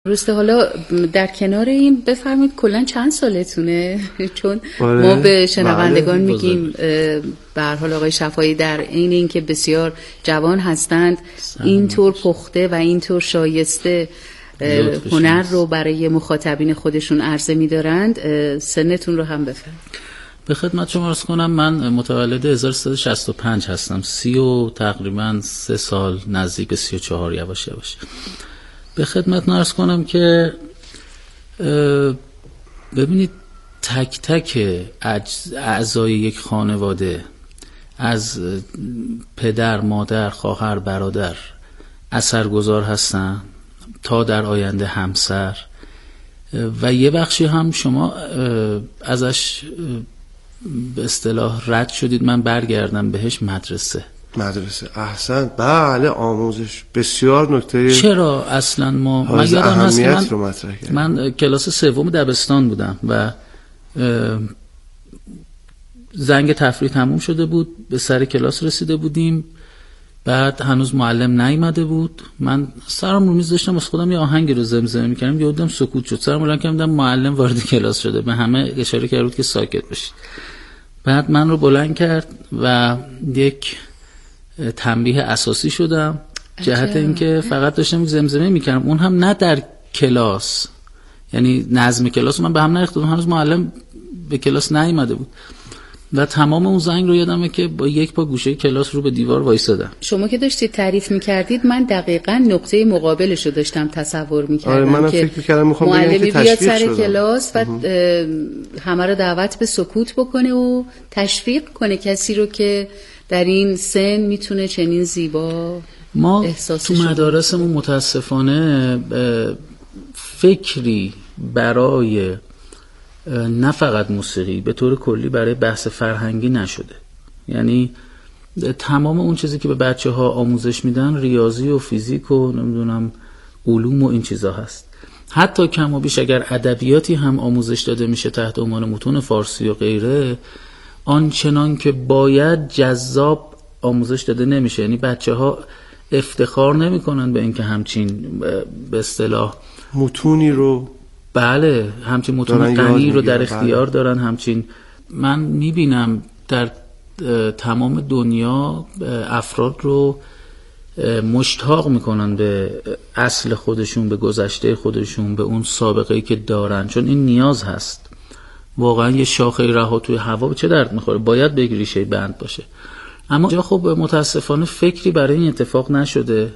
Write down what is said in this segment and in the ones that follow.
درسته. حالا در کنار این بفرمایید کلا چند سالتونه؟ چون ما به شنوندگان میگیم به هر حال آقای شفایی در عین اینکه بسیار جوان هستند اینطور پخته و اینطور شایسته هنر رو برای مخاطبین خودشون عرضه می‌دارند، سنتون رو هم بفرمایید. به خدمت شما عرض کنم من متولد 1365 هستم، 30 و تقریبا 3 سال نزدیک به 34 یواش یواش. به خدمت عرض کنم که ببینید تک تک اعضای یک خانواده از پدر، مادر، خواهر، برادر اثرگذار هستن تا در آینده همسر، و یه بخشی هم شما ازش به اصطلاح رد شدید، من برگردم بهش، مدرسه. احسن، بله، آموزش بسیار نکته. چرا اصلا من یادم هست من کلاس سوم دبستان بودم و زنگ تفریح تموم شده بود، به سر کلاس رسیده بودیم، بعد هنوز معلم نیامده بود، من سرم رو میز داشتم واسه خودم یه آهنگی رو زمزمه می‌کردم، یهو دیدم سکوت شد، سرم بلند کردم معلم وارد کلاس شده، به همه اشاره کرد که ساکت باشید. بعد من رو بلند کرد و یک تنبیه اساسی شدم جهت اینکه فقط داشتم زمزمه میکردم، اون هم نه در کلاس، یعنی نظم کلاس من به هم نریختم، هنوز معلم به کلاس نیامده بود و تمام اون زنگ رو یادمه که با یک پا گوشه کلاس رو به دیوار وایسادم. شما که داشتید تعریف میکردید من دقیقاً نقطه مقابلش رو داشتم تصور میکردم که معلمی بیاد سر کلاس و همه رو دعوت به سکوت بکنه و تشویق کنه کسی رو که در این سن میتونه چنین زیبا ما تو مدارسمون متاسفانه فکری برای نه فقط موسیقی، به طور کلی برای بحث فرهنگی نشده. یعنی تمام اون چیزی که به بچه‌ها آموزش میدن ریاضی و فیزیک و نمیدونم علوم و این چیزا هست. حتی کم و بیش اگر ادبیاتی هم آموزش داده میشه تحت عنوان متون فارسی و غیره، آنچنان که باید جذاب آموزش داده نمیشه. یعنی بچه‌ها افتخار نمیکنن به اینکه همچین به اصطلاح متونی رو، بله، همچین متون غنی رو در اختیار دارن. همچین من میبینم در تمام دنیا افراد رو مشتاق میکنن به اصل خودشون، به گذشته خودشون، به اون سابقه‌ای که دارن، چون این نیاز هست. واقعا یه شاخه رها توی هوا به چه درد میخوره؟ باید به ریشه بند باشه. اما خب متاسفانه فکری برای این اتفاق نشده،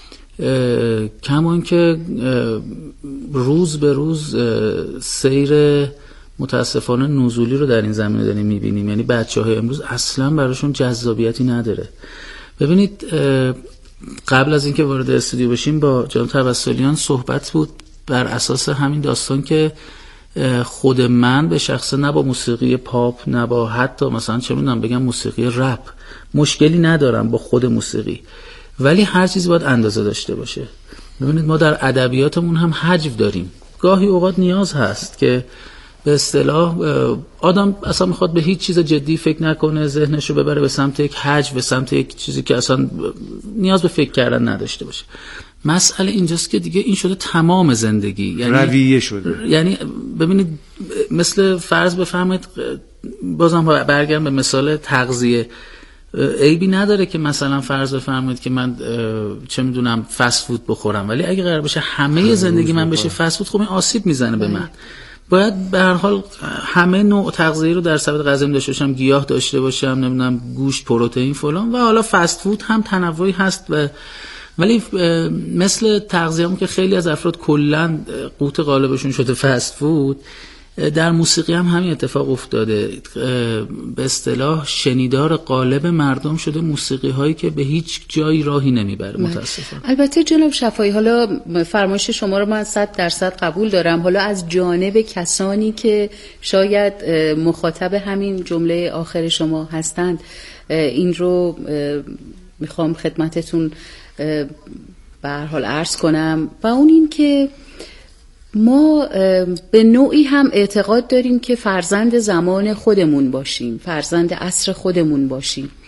کمان که روز به روز سیر متاسفانه نزولی رو در این زمینه داریم میبینیم. یعنی بچه‌های امروز اصلا براشون جذابیتی نداره. ببینید قبل از اینکه وارد استودیو بشیم با جناب توسلیان صحبت بود بر اساس همین داستان که خود من به شخصه نه با موسیقی پاپ، نه با حتی مثلا چه میدونم بگم موسیقی رپ مشکلی ندارم با خود موسیقی، ولی هر چیزی باید اندازه داشته باشه. ببینید ما در ادبیاتمون هم حجو داریم. گاهی اوقات نیاز هست که به اصطلاح آدم اصلا میخواد به هیچ چیز جدی فکر نکنه، ذهنشو ببره به سمت یک حجو، به سمت یک چیزی که اصلا نیاز به فکر کردن نداشته باشه. مسئله اینجاست که دیگه این شده تمام زندگی، یعنی رویه شده. یعنی ببینید مثل فرض بفرمایید، بازم برگردم به مثال تغذیه، عیبی نداره که مثلا فرض بفرمایید که من چه میدونم فست فود بخورم، ولی اگه قرار بشه همه زندگی من بشه فست فود، خب این آسیب میزنه به من. باید به هر حال همه نوع تغذیه رو در سبد غذایی داشته باشم، گیاه داشته باشم، نمیدونم گوشت، پروتئین فلان، و حالا فست فود هم تنوعی هست. ولی مثل تغذیه‌مون که خیلی از افراد کلاً قوت غالبشون شده فست فود، در موسیقی هم همین اتفاق افتاده. به اصطلاح شنیدار غالب مردم شده موسیقی هایی که به هیچ جایی راهی نمیبره متاسفانه. البته جناب شفایی، حالا فرمایش شما رو من 100% قبول دارم. حالا از جانب کسانی که شاید مخاطب همین جمله آخر شما هستند، این رو میخوام خدمتتون به هر حال عرض کنم، و اون این که ما به نوعی هم اعتقاد داریم که فرزند زمان خودمون باشیم، فرزند عصر خودمون باشیم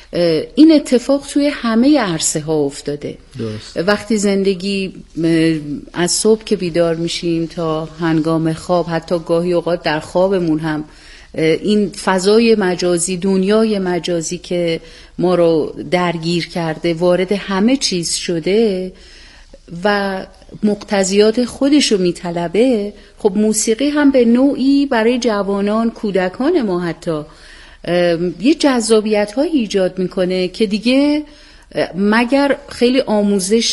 این اتفاق توی همه عرصه ها افتاده. درست. وقتی زندگی از صبح که بیدار میشیم تا هنگام خواب، حتی گاهی اوقات در خوابمون هم این فضای مجازی، دنیای مجازی که ما رو درگیر کرده، وارد همه چیز شده و مقتضیات خودشو میطلبه. خب موسیقی هم به نوعی برای جوانان، کودکان ما حتی یه جذابیت های ایجاد میکنه که دیگه مگر خیلی آموزش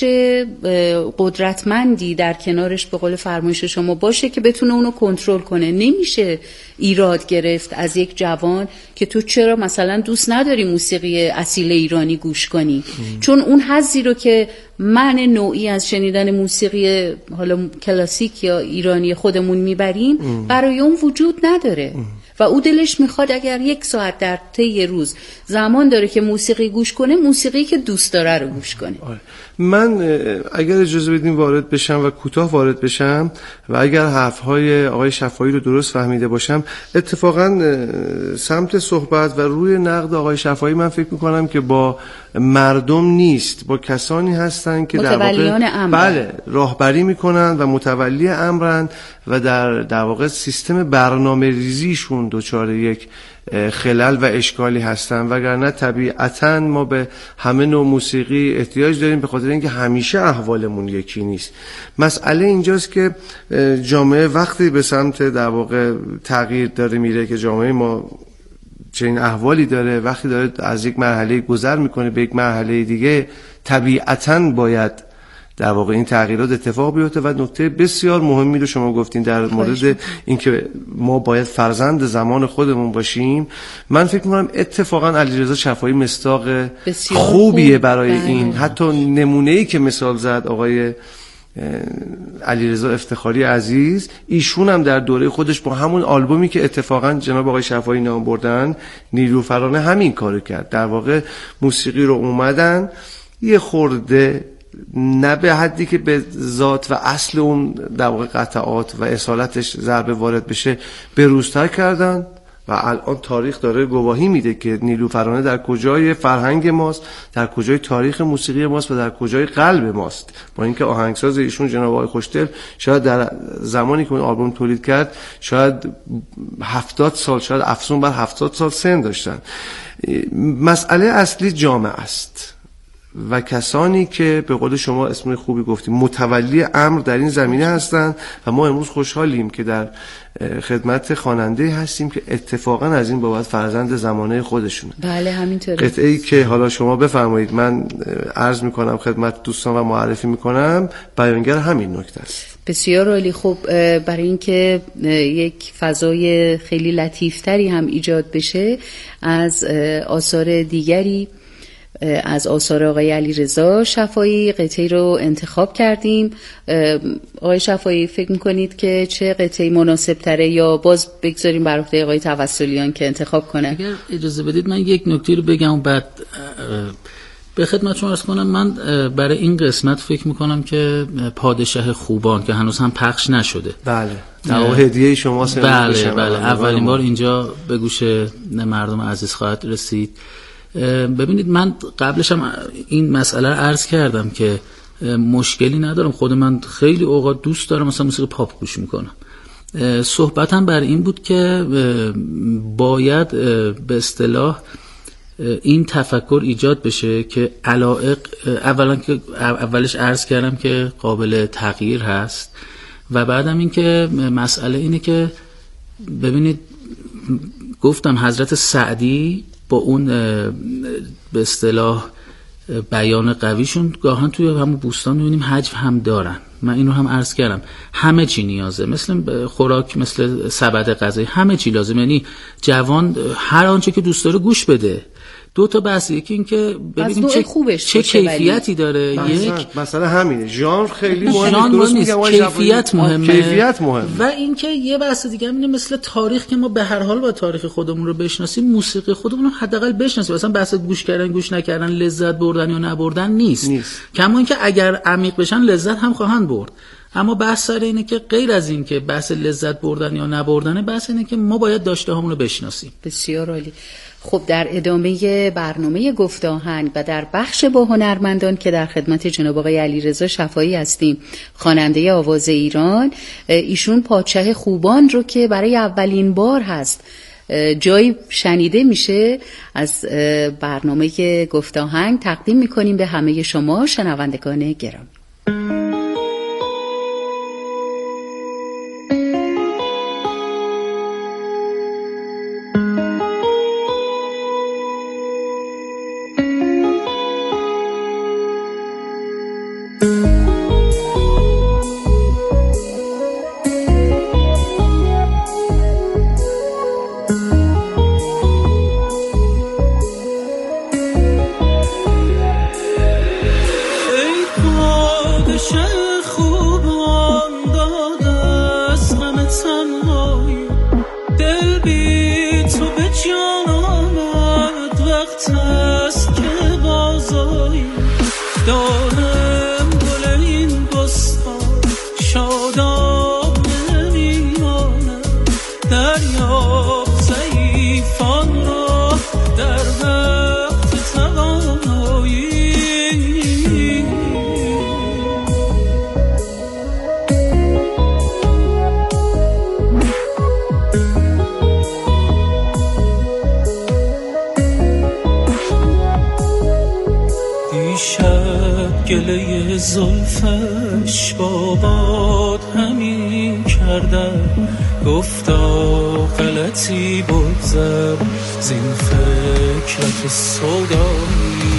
قدرتمندی در کنارش به قول فرمایش شما باشه که بتونه اونو کنترل کنه. نمیشه ایراد گرفت از یک جوان که تو چرا مثلا دوست نداری موسیقی اصیل ایرانی گوش کنی، چون اون حظی رو که من نوعی از شنیدن موسیقی حالا کلاسیک یا ایرانی خودمون میبریم برای اون وجود نداره و او دلش میخواد اگر 1 ساعت در طی روز زمان داره که موسیقی گوش کنه، موسیقی که دوست داره رو گوش کنه. من اگر اجازه بدین وارد بشم و کوتاه وارد بشم و اگر حرفهای آقای شفایی رو درست فهمیده باشم، اتفاقا سمت صحبت و روی نقد آقای شفایی من فکر میکنم که با مردم نیست، با کسانی هستن که در واقع بله راهبری میکنن و متولی امرن و در واقع سیستم برنامه ریزیشون دچار یک خلل و اشکالی هستن، وگرنه طبیعتاً ما به همه نوع موسیقی احتیاج داریم، به خاطر اینکه همیشه احوالمون یکی نیست. مسئله اینجاست که جامعه وقتی به سمت در واقع تغییر داره میره، که جامعه ما چنین احوالی داره، وقتی داره از یک مرحله گذر میکنه به یک مرحله دیگه، طبیعتاً باید در واقع این تغییرات اتفاق بیفته. و نکته بسیار مهمی رو شما گفتین در مورد اینکه ما باید فرزند زمان خودمون باشیم. من فکر می‌کنم اتفاقا علیرضا شفایی مصداق خوبیه برای این. حتی نمونه‌ای که مثال زد آقای علیرضا افتخاری عزیز، ایشون هم در دوره خودش با همون آلبومی که اتفاقا جناب آقای شفایی نام بردن، نیلوفرانه، همین کارو کرد. در واقع موسیقی رو اومدن یه خورده، نه به حدی که به ذات و اصل اون در واقع قطعات و اصالتش ضربه وارد بشه، بروزتر کردن و الان تاریخ داره گواهی میده که نیلوفرانه در کجای فرهنگ ماست، در کجای تاریخ موسیقی ماست و در کجای قلب ماست. با اینکه آهنگساز ایشون جناب آقای خوشدل شاید در زمانی که اون آلبوم تولید کرد شاید 70 سال، شاید افزون بر 70 سال سن داشتن. مسئله اصلی جامعه است و کسانی که به قول شما اسم خوبی گفتیم متولی امر در این زمینه هستند و ما امروز خوشحالیم که در خدمت خواننده هستیم که اتفاقا از این بابت فرزند زمانه خودشون. بله همینطوره. قطعه‌ای که حالا شما بفرمایید من عرض میکنم خدمت دوستان و معرفی میکنم، بیانگر همین نکته است. بسیار عالی. خب برای اینکه یک فضای خیلی لطیفتری هم ایجاد بشه، از آثار دیگری از آثار آقای علیرضا شفایی قطعی رو انتخاب کردیم. آقای شفایی فکر میکنید که چه قطعی مناسب تره، یا باز بگذاریم بر عهده آقای توسلیان که انتخاب کنه؟ اگر اجازه بدید من یک نکته رو بگم و بعد به خدمت شما عرض کنم. من برای این قسمت فکر میکنم که پادشاه خوبان که هنوز هم پخش نشده، بله در واقع هدیه شما بله اولین بار اینجا به گوش مردم عزیز خواهد رسید. ببینید من قبلش هم این مسئله رو عرض کردم که مشکلی ندارم، خود من خیلی اوقات دوست دارم مثلا موسیقی پاپ گوش میکنم. صحبتم بر این بود که باید به اصطلاح این تفکر ایجاد بشه که علایق اولش عرض کردم که قابل تغییر هست و بعدم این که مسئله اینه که ببینید گفتم حضرت سعدی با اون به اصطلاح بیان قویشون گاهن توی همون بوستان می‌بینیم حجو هم دارن. من اینو هم عرض کردم، همه چی نیازه، مثل خوراک، مثل سبد غذایی، همه چی لازم. یعنی جوان هر آنچه که دوست داره گوش بده. دو تا بحث، یکی این که ببینیم چه کیفیتی داره، یک مثلا همینه، ژانر خیلی مهمه، درست میگم، کیفیت مهمه، کیفیت مهمه. و اینکه یه بحث دیگه اینه مثل تاریخ که ما به هر حال با تاریخ خودمون رو بشناسیم، موسیقی خودمون رو حداقل بشناسیم. مثلا بحث گوش کردن گوش نکردن، لذت بردن یا نبردن نیست. کما اینکه اگر عمیق بشن لذت هم خواهند برد. اما بحث سر اینه که غیر از این که بحث لذت بردن یا نبردن، بحث اینه که ما باید داشته هامون رو بشناسیم. بسیار عالی. خب در ادامه برنامه گفت آهنگ و در بخش با هنرمندان که در خدمت جناب آقای علیرضا شفایی هستیم، خواننده آواز ایران، ایشون پادشه خوبان رو که برای اولین بار هست جایی شنیده میشه از برنامه گفت آهنگ تقدیم میکنیم به همه شما شنوندگان گرامی. گله زلفش با باد همین کردم، گفتا غلطی بگذر زین فکرت سودایی.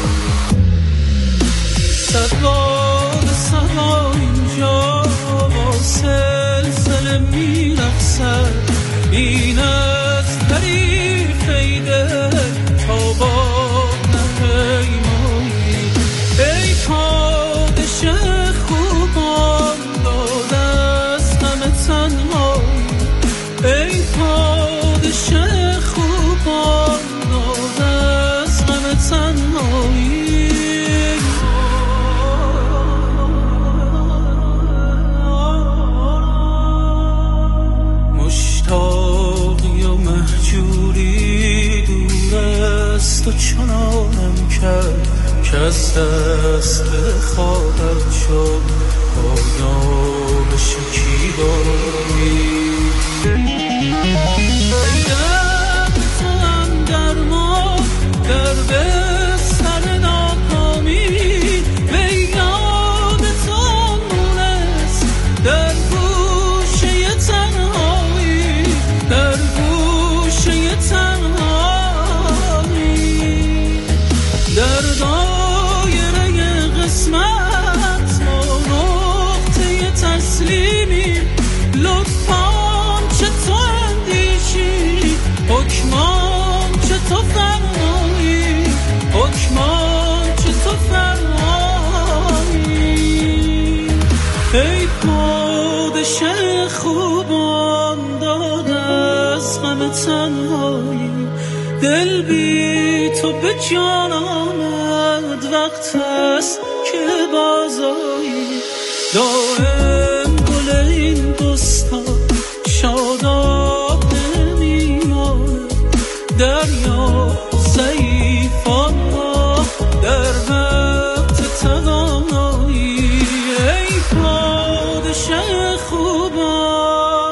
صد باد سها اینجا با سلسله میرقصد، این از حریف دل تا باد نپیمایی. ای پادشه خوبان داد از همه تنهایی، ای پادشه خوبان داد از همه تنهایی. مشتاقی و مهجوری دور است و چنانم کرد که از دست خواهد شد پایاب شکیبایی. در توام درمان در بستر ناکامی، به یاد توام مونست در گوشه تنهایی، در گوشه تنهایی. در دایره قسمت ما نقطه تسلیمی، لطفاً چه تو اندیشی، حکمان چه تو فرمایی، حکمان چه تو فرمایی. ای پادشه خوبان داد از غم تنهایی، دل بی تو به جان آمد، وقت است که بازایی. دائم گل این بستان شاداب نمیمانه، دریا ضعیفان را در وقت توانایی. ای پادشه خوبان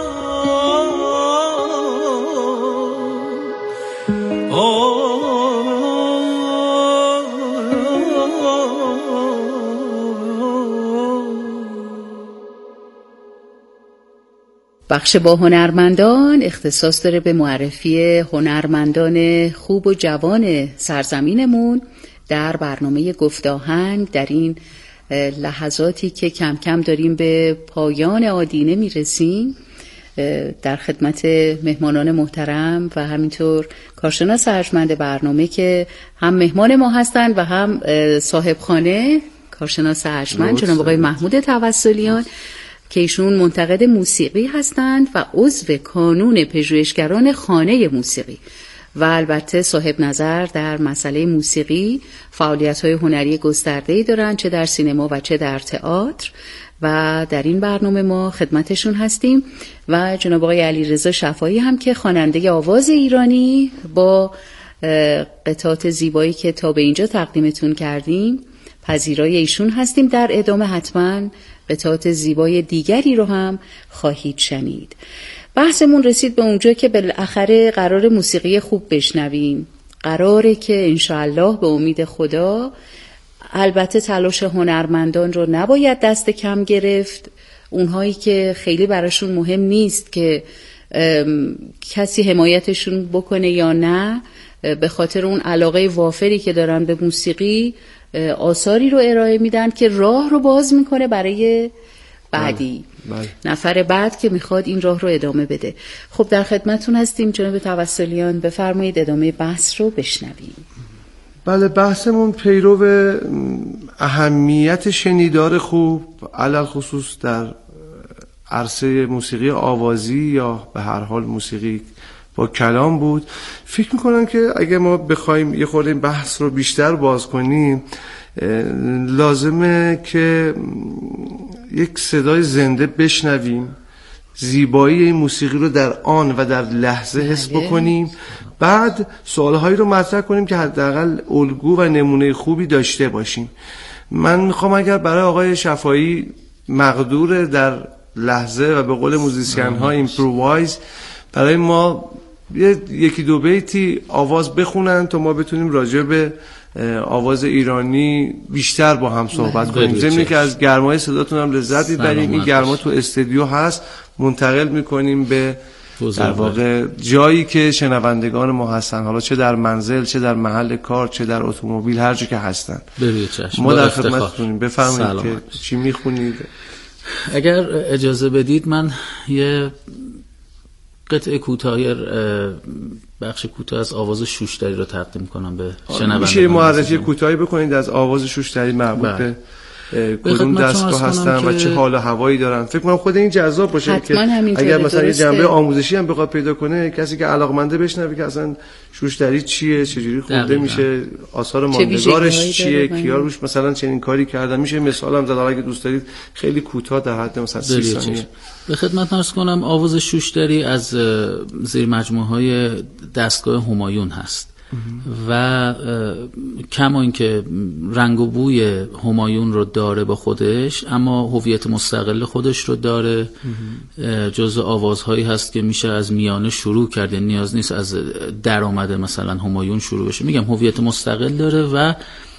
بخش با هنرمندان اختصاص داره به معرفی هنرمندان خوب و جوان سرزمینمون در برنامه گفت آهنگ. در این لحظاتی که کم کم داریم به پایان آدینه میرسیم، در خدمت مهمانان محترم و همینطور کارشناس ارجمند برنامه که هم مهمان ما هستند و هم صاحب خانه کارشناس ارجمند جناب آقای محمود توسلیان که ایشون منتقد موسیقی هستند و عضو کانون پژوهشگران خانه موسیقی و البته صاحب نظر در مسئله موسیقی، فعالیت‌های هنری گسترده‌ای دارند چه در سینما و چه در تئاتر و در این برنامه ما خدمتشون هستیم. و جناب آقای علیرضا شفایی هم که خواننده آواز ایرانی با قطعات زیبایی که تا به اینجا تقدیمتون کردیم پذیرای ایشون هستیم. در ادامه حتما قطعات زیبای دیگری رو هم خواهید شنید. بحثمون رسید به اونجا که بالاخره قرار موسیقی خوب بشنویم، قراره که انشاءالله به امید خدا، البته تلاش هنرمندان رو نباید دست کم گرفت، اونهایی که خیلی براشون مهم نیست که کسی حمایتشون بکنه یا نه، به خاطر اون علاقه وافری که دارن به موسیقی آثاری رو ارائه میدن که راه رو باز میکنه برای بعدی. بله. نفر بعد که میخواد این راه رو ادامه بده. خب در خدمتون هستیم جناب توسلیان، بفرمایید ادامه بحث رو بشنویم. بله، بحثمون پیرو اهمیت شنیدار خوب علل خصوص در عرصه موسیقی آوازی یا به هر حال موسیقی با کلام بود. فکر میکنم که اگه ما بخوایم یه خورده این بحث رو بیشتر باز کنیم، لازمه که یک صدای زنده بشنویم، زیبایی این موسیقی رو در آن و در لحظه حس بکنیم، بعد سوالهایی رو مطرح کنیم که حداقل الگو و نمونه خوبی داشته باشیم. من میخوام اگر برای آقای شفایی مقدور در لحظه و به قول موزیسین ها ایمپرووایز برای ما یکی دو بیتی آواز بخونن تا ما بتونیم راجع به آواز ایرانی بیشتر با هم صحبت کنیم. ضمن که از گرمای صداتون هم لذت می‌بریم. این گرما تو استودیو هست، منتقل می‌کنیم به در واقع جایی که شنوندگان ما هستن، حالا چه در منزل، چه در محل کار، چه در اتومبیل، هر جا که هستن. ما در خدمتتونیم. بفرمایید که چی می‌خونید. اگر اجازه بدید من یه قطعه کوتاه، بخش کوتاه از آواز شوشتری رو تقدیم کنم به شنوندگان. میشه معرفی کوتاهی بکنید از آواز شوشتری مربوط به کدوم دستگاه هستن و چه حال و هوایی دارن؟ فکر کنم خود این جذاب باشه که اگر مثلا یه جنبه آموزشی هم بخواد پیدا کنه، کسی که علاقمنده بشنوه که اصلا شوشتری چیه، چجوری خونده میشه، آثار ماندگارش چیه، کیا روش مثلا چنین کاری کردن. میشه مثال هم زد اگه دوست دارید خیلی کوتاه در حد مثلا 30 ثانیه. به خدمت عرض کنم آواز شوشتری از زیر مجموعه‌های دستگاه همایون هست و کما اینکه رنگ و بوی همایون رو داره با خودش، اما هویت مستقل خودش رو داره. جزء آوازهایی هست که میشه از میانه شروع کرد، نیاز نیست از درآمد مثلا همایون شروع بشه. میگم هویت مستقل داره و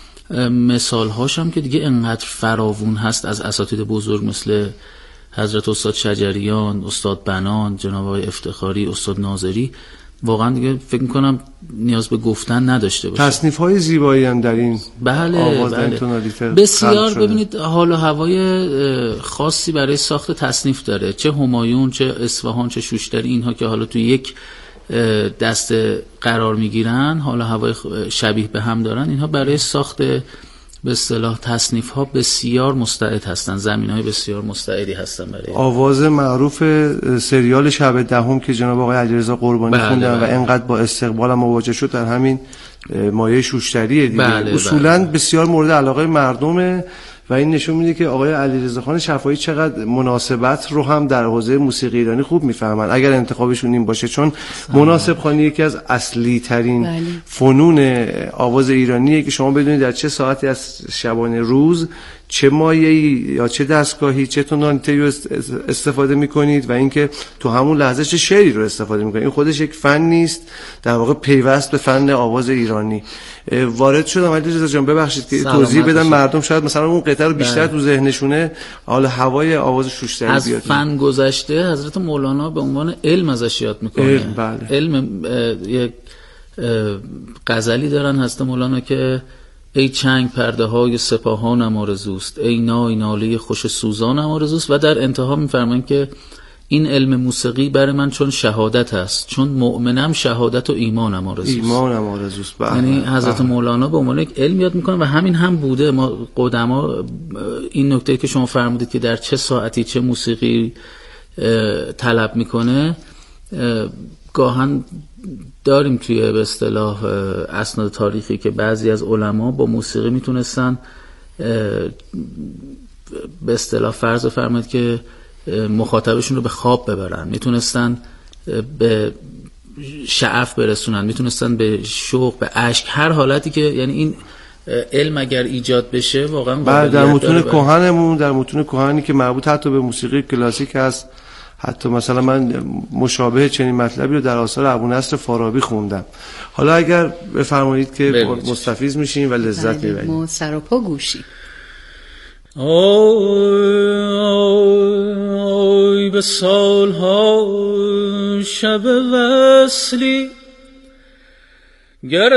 مثالهاش هم که دیگه انقدر فراوون هست، از اساتید بزرگ مثل حضرت استاد شجریان، استاد بنان، جناب آقای افتخاری، استاد ناظری، واقعا دیگه فکر میکنم نیاز به گفتن نداشته باشه. تصنیف‌های زیبایی هم در این آواز در این تونالیته بسیار. ببینید حال و هوای خاصی برای ساخت تصنیف داره، چه همایون، چه اصفهان، چه شوشتری، اینها که حالا تو یک دست قرار میگیرن، حال و هوای شبیه به هم دارن، اینها برای ساخت به اصطلاح تصنیف ها بسیار مستعد هستن، زمین های بسیار مستعدی هستن برای آواز معروف سریال شب دهم که جناب آقای علیرضا قربانی خوندن و اینقدر با استقبال مواجه شد در همین مایه شوشتریه دیگه. اصولا بسیار مورد علاقه مردمه و این نشون میده که آقای علیرضا خان شفایی چقدر مناسبت رو هم در حوزه موسیقی ایرانی خوب میفهمن، اگر انتخابشون این باشه، چون مناسب خوانی یکی از اصلی ترین فنون آواز ایرانیه که شما بدونید در چه ساعتی از شبانه روز، چه مایه‌ای یا چه دستگاهی، چه تونالیتی رو استفاده میکنید و اینکه تو همون لحظه چه شعری رو استفاده میکنید. این خودش یک فن نیست، در واقع پیوست به فن آواز ایرانی. وارد شدم علیرضا جان، ببخشید که توضیح بدم، مردم شاید مثلا اون قطعه رو بیشتر تو ذهنشونه، حالا هوای آواز شوشتری بیاد. از فن گذشته حضرت مولانا به عنوان علم ازش یاد میکنه. علم یک غزلی دارن حضرت مولانا که ای چنگ پرده های سپاهانم آرزوست، ای نای ناله خوش سوزانم آرزوست، و در انتها میفرمایند که این علم موسیقی برای من چون شهادت است، چون مؤمنم شهادت و ایمانم آرزوست. یعنی حضرت مولانا به عنوان یک علم یاد میکنه و همین هم بوده. ما قدما این نکته که شما فرمودید که در چه ساعتی چه موسیقی طلب میکنه، گاهن داریم توی به اصطلاح اسناد تاریخی که بعضی از علما با موسیقی میتونستن به اصطلاح فرض فرمایید که مخاطبشون رو به خواب ببرن، میتونستن به شعف برسونن، میتونستن به شوق، به اشک، هر حالتی که یعنی این علم اگر ایجاد بشه واقعا در متون کهنمون، در متون کهنی که مربوط حتی به موسیقی کلاسیک هست، حتی مثلا من مشابه چنین مطلبی رو در آثار ابونصر فارابی خوندم. حالا اگر بفرمایید که مستفیض میشیم و لذت میبریم. ما سراپا گوشی. آی به سالها شب وصلی گر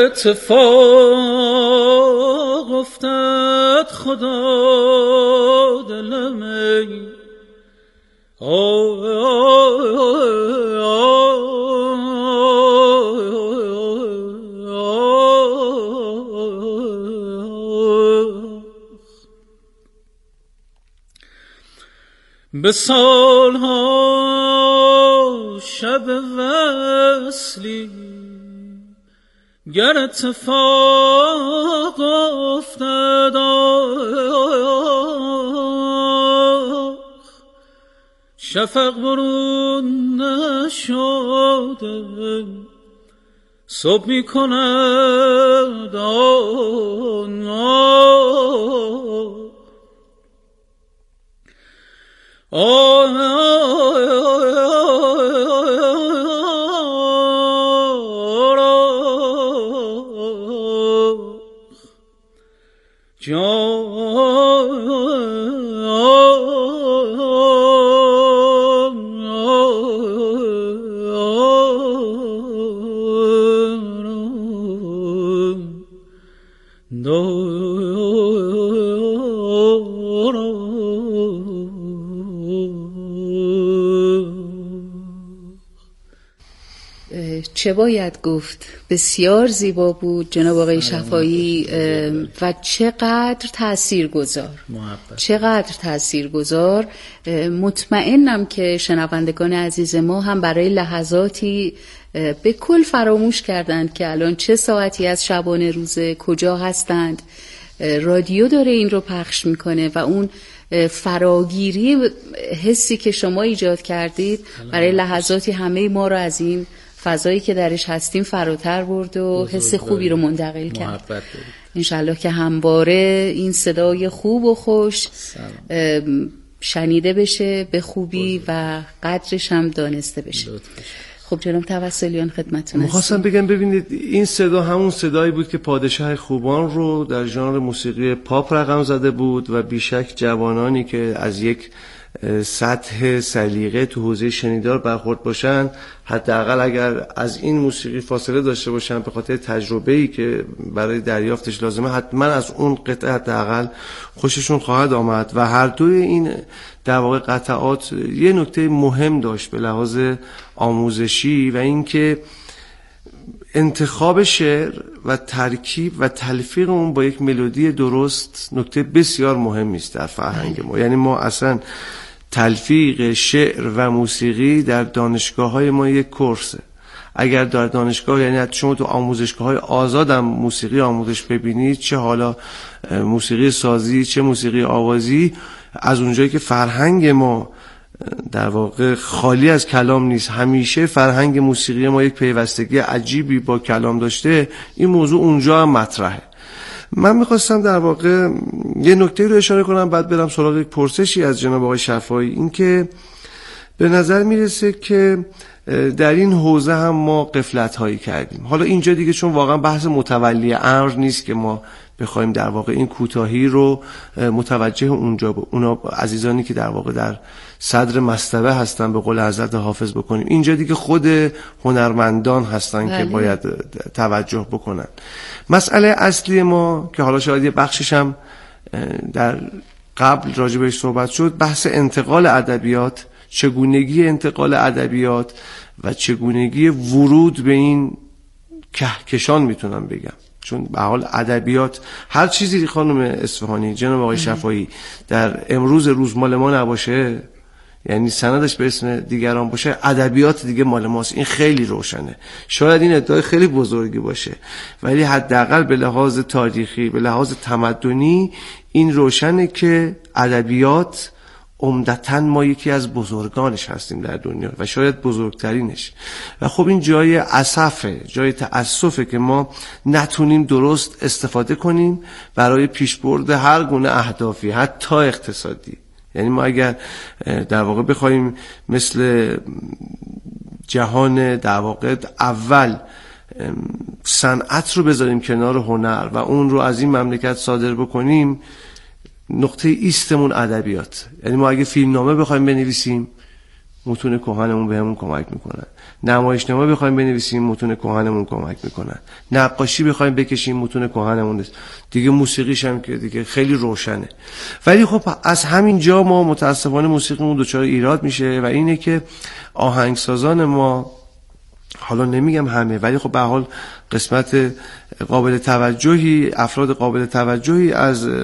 اتفاق افتاد خدا دلم ای به سالها شب وصلی گر اتفاق افتاد شفق برون نشده صبح می کند چه باید گفت، بسیار زیبا بود جناب آقای شفایی و چقدر تاثیرگذار. مطمئنم که شنوندگان عزیز ما هم برای لحظاتی به کل فراموش کردند که الان چه ساعتی از شبانه روزه، کجا هستند. رادیو داره این رو پخش میکنه و اون فراگیری حسی که شما ایجاد کردید برای لحظاتی همه ما رو از این فضایی که درش هستیم فراتر برد و حس خوبی رو منتقل کرد. انشالله که همواره این صدای خوب و خوش شنیده بشه به خوبی و قدرش هم دانسته بشه. خب جناب توسلیان خدمتتون هستم. می‌خواستم بگم ببینید این صدا همون صدایی بود که پادشاه خوبان رو در ژانر موسیقی پاپ رقم زده بود و بیشک جوانانی که از یک سطح سلیقه تو حوزه شنیدار برخورد باشن، حداقل اگر از این موسیقی فاصله داشته باشن به خاطر تجربه‌ای که برای دریافتش لازمه، حتما از اون قطعه حداقل خوششون خواهد آمد. و هر دوی این در واقع قطعات یه نکته مهم داشت به لحاظ آموزشی و اینکه انتخاب شعر و ترکیب و تلفیق اون با یک ملودی درست نکته بسیار مهمی است در فرهنگ ما. یعنی ما اصلا تلفیق شعر و موسیقی در دانشگاه‌های ما یک کورسه. اگر در دانشگاه، یعنی شما تو آموزشگاه‌های آزادم موسیقی آموزش ببینید، چه حالا موسیقی سازی چه موسیقی آوازی، از اونجایی که فرهنگ ما در واقع خالی از کلام نیست، همیشه فرهنگ موسیقی ما یک پیوستگی عجیبی با کلام داشته، این موضوع اونجا هم مطرحه. من میخواستم در واقع یه نکته رو اشاره کنم، بعد برم سراغ یک پرسشی از جناب آقای شفایی. این که به نظر میرسه که در این حوزه هم ما غفلت هایی کردیم. حالا اینجا دیگه چون واقعا بحث متولی امر نیست که ما بخوایم در واقع این کوتاهی رو متوجه اونجا اونا عزیزانی که در واقع در صدر مصطبه هستن به قول حضرت حافظ بکنیم. اینجا دیگه خود هنرمندان هستن که باید توجه بکنن. مسئله اصلی ما که حالا شاید یه بخشش هم در قبل راجع بهش صحبت شد، بحث انتقال ادبیات، چگونگی انتقال ادبیات و چگونگی ورود به این کهکشان میتونم بگم. چون به حال ادبیات هر چیزی خانم اصفهانی، جناب آقای شفایی، در امروز روز مال ما نباشه، یعنی سندش به اسم دیگران باشه، ادبیات دیگه مال ماست. این خیلی روشنه. شاید این ادعای خیلی بزرگی باشه، ولی حداقل به لحاظ تاریخی، به لحاظ تمدنی این روشنه که ادبیات عمدتاً ما یکی از بزرگانش هستیم در دنیا و شاید بزرگترینش. و خب این جای اسفه، جای تأسفه که ما نتونیم درست استفاده کنیم برای پیشبرد هر گونه اهدافی، حتی اقتصادی. یعنی ما اگر در واقع بخوایم مثل جهان در واقع اول صنعت رو بذاریم کنار هنر و اون رو از این مملکت صادر بکنیم، نقطه ایستمون ادبیات. یعنی ما اگه فیلمنامه بخوایم بنویسیم، متون کهنمون بهمون کمک میکنن. نمایشنامه بخوایم بنویسیم، متون کهنمون کمک میکنن. نقاشی بخوایم بکشیم، متون کهنمون دیگه. موسیقیش هم که دیگه خیلی روشنه. ولی خب از همین جا ما متاسفانه موسیقیمون دچار ایراد میشه و اینه که آهنگسازان ما، حالا نمیگم همه، ولی خب به حال قسمت قابل توجهی، افراد قابل توجهی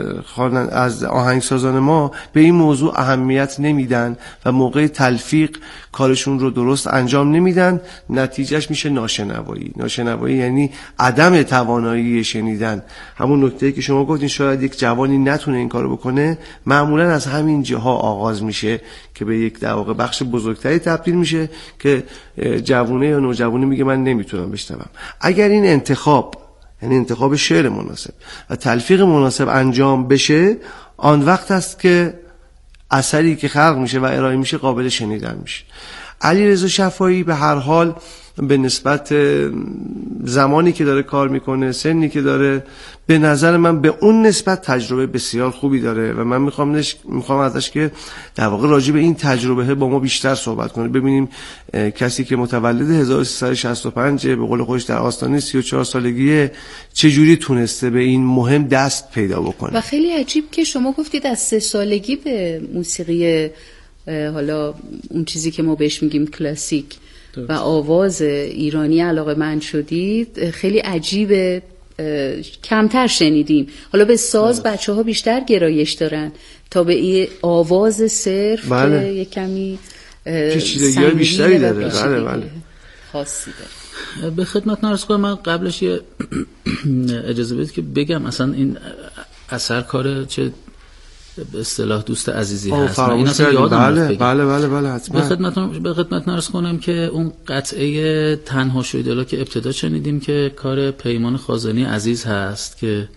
از آهنگسازان ما به این موضوع اهمیت نمیدن و موقع تلفیق کارشون رو درست انجام نمیدن. نتیجهش میشه ناشنوایی یعنی عدم توانایی شنیدن. همون نکته‌ای که شما گفتین شاید یک جوانی نتونه این کارو بکنه، معمولا از همین جاها آغاز میشه که به یک در واقع بخش بزرگتری تبدیل میشه که جوونه یا نوجوانی میگه من نمیتونم بشنوم. اگر این انتخاب، یعنی انتخاب شعر مناسب و تلفیق مناسب انجام بشه، آن وقت است که اثری که خلق میشه و ارائه میشه قابل شنیدن میشه. علیرضا شفاعی به هر حال به نسبت زمانی که داره کار میکنه، سنی که داره، به نظر من به اون نسبت تجربه بسیار خوبی داره و من میخوام ازش که در واقع راجع به این تجربه با ما بیشتر صحبت کنه. ببینیم کسی که متولد 1365 به قول خودش در آستانه 34 سالگی چجوری تونسته به این مهم دست پیدا بکنه. و خیلی عجیب که شما گفتید از 3 سالگی به موسیقی، حالا اون چیزی که ما بهش میگیم کلاسیک و آواز ایرانی علاقه‌مند شدید. خیلی عجیبه، کمتر شنیدیم. حالا به ساز بچه‌ها بیشتر گرایش دارن تا به این آواز صرف که یک کمی پیچیدگی بیشتری داره. بله خاصی داره. به خدمت عرض کنم، من قبلش یه اجازه بدید که بگم اصلا این اثر کار چه به اصطلاح دوست عزیزی هست. من این اصلا یادم رفت بگم. بله حتما. به خدمت عرض کنم که اون قطعه تنها شوی دلا که ابتدا شنیدیم که کار پیمان خازنی عزیز هست که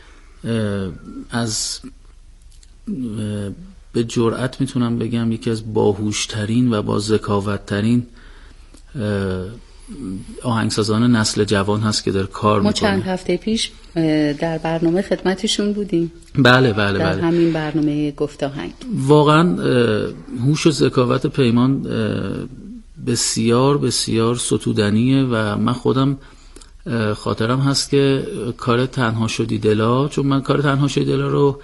از به جرئت میتونم بگم یکی از باهوشترین و با ذکاوت‌ترین آهنگسازان نسل جوان هست که داره کار میکنه. ما چند هفته پیش در برنامه خدمتشون بودیم. بله. در همین برنامه گفت آهنگ. واقعا هوش و ذکاوت پیمان بسیار بسیار ستودنیه و من خودم خاطرم هست که کار تنها شدی دلا، چون من کار تنها شدی دلا رو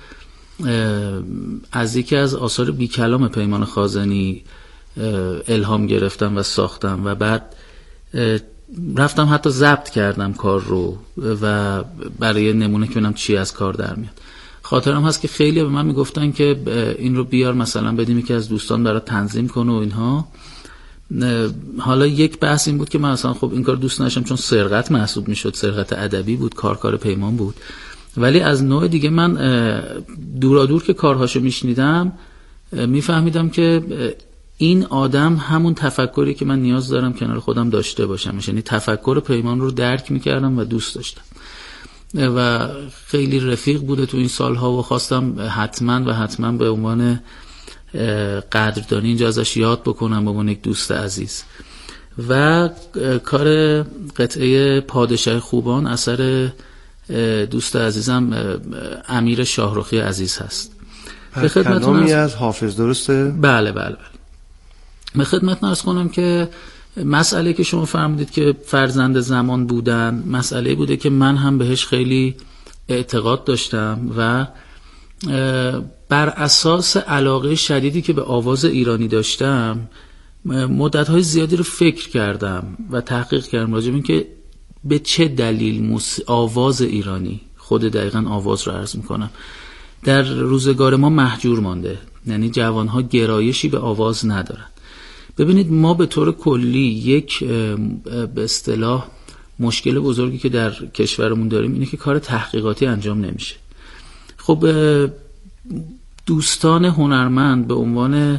از یکی از آثار بی کلام پیمان خازنی الهام گرفتم و ساختم و بعد رفتم حتی ضبط کردم کار رو و برای نمونه که ببینم چی از کار در میاد. خاطرم هست که خیلی به من میگفتن که این رو بیار مثلا بدیم یکی از دوستان برای تنظیم کنه و اینها. حالا یک بحث این بود که من اصلا خب این کار دوست نداشتم چون سرقت محسوب میشد، سرقت ادبی بود، کار پیمان بود. ولی از نوع دیگه من دورادور که کارهاشو میشنیدم میفهمیدم که این آدم همون تفکری که من نیاز دارم کنار خودم داشته باشم، یعنی تفکر پیمان رو درک میکردم و دوست داشتم و خیلی رفیق بوده تو این سالها و خواستم حتما به عنوان قدردانی اینجا ازش یاد بکنم به عنوان یک دوست عزیز. و کار قطعه پادشاه خوبان اثر دوست عزیزم امیر شاهرخی عزیز هست. به خدمتتون از حافظ، درسته؟ بله. به خدمت عرض کنم که مسئله که شما فرمودید که فرزند زمان بودن مسئله بوده که من هم بهش خیلی اعتقاد داشتم و بر اساس علاقه شدیدی که به آواز ایرانی داشتم مدت‌های زیادی رو فکر کردم و تحقیق کردم راجع به این که به چه دلیل آواز ایرانی، خود دقیقاً آواز رو عرض میکنم، در روزگار ما محجور مانده. یعنی جوانها گرایشی به آواز ندارن. ببینید ما به طور کلی یک به اصطلاح مشکل بزرگی که در کشورمون داریم اینه که کار تحقیقاتی انجام نمیشه. خب دوستان هنرمند به عنوان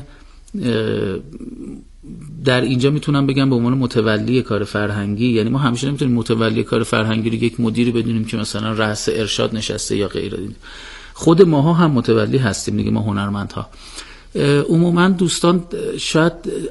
در اینجا میتونم بگم به عنوان متولی کار فرهنگی، یعنی ما همیشه نمیتونیم متولی کار فرهنگی رو یک مدیری بدونیم که مثلا رئیس ارشاد نشسته یا غیره. خود ماها هم متولی هستیم دیگه، ما هنرمندها. عموما دوستان شاید